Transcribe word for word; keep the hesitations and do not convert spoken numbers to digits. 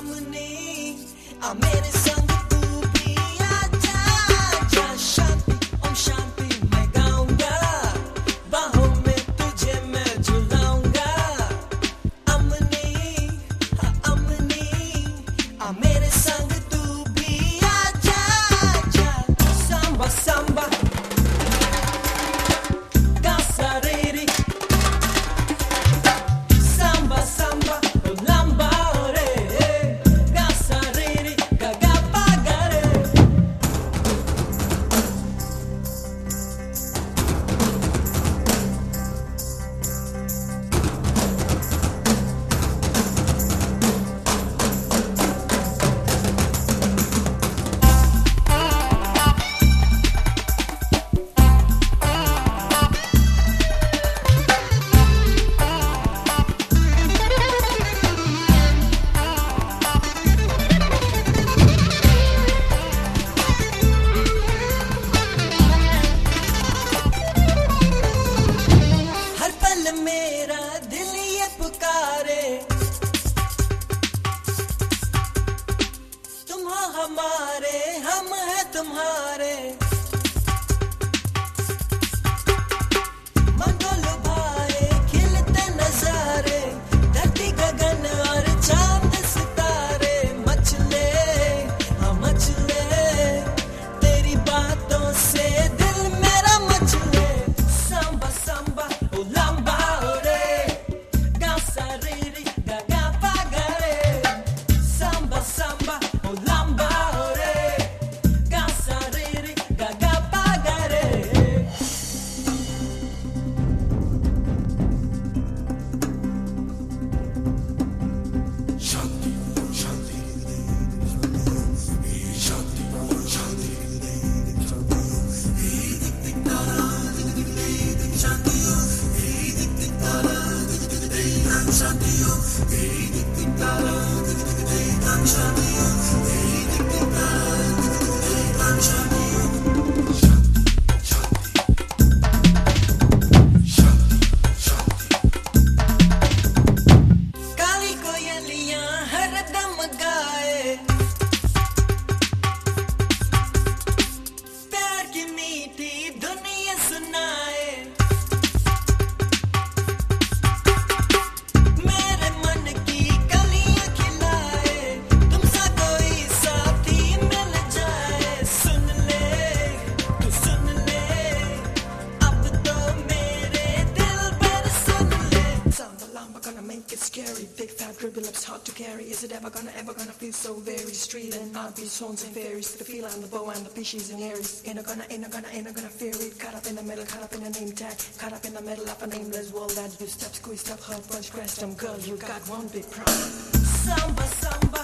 हमने आ मेरे संग तू भी आजा, आजा शांति ओम शांति मैं गाऊंगा, बाहों में तुझे मैं झुलाऊंगा। अमनी हाँ अमनी आ मेरे संग तू भी आजा, आजा Samba Samba Gasariri Samba samba lamba re Gasariri gagapagare मेरा दिल ये पुकारे, तुम हो हमारे हम हैं तुम्हारे। मंगल भाए खिलते नजारे, धरती गगन और चांद सितारे। मचले हाँ मचले तेरी बातों से दिल मेरा मचले। सांबा सांबा ओ लंबा Samba, oh lamba, ore, gasariri, gagapagare. Shanti, shanti, shanti, shanti, काली कोयलियां हरदम गाए, प्यार की मीठी दुनिया सुनाए। मेरे मन की कलियां खिलाए, तुमसा कोई साथी मिल जाए। सुन ले तू सुन ले, अब तो मेरे दिल पर सुन ले। Sound alarm gonna make it scary, big fat dribble lips hard to carry. Is it ever gonna ever gonna feel so very street? And not be swans and fairies, the feel and the bow and the fishes and Aries. Ain't no gonna, ain't no gonna, ain't no gonna fear it. Caught up in the middle, caught up in a name tag, caught up in the middle of a nameless world that you step, squeeze, step, hard punch, crash them, girl. You got one big problem. Samba, samba.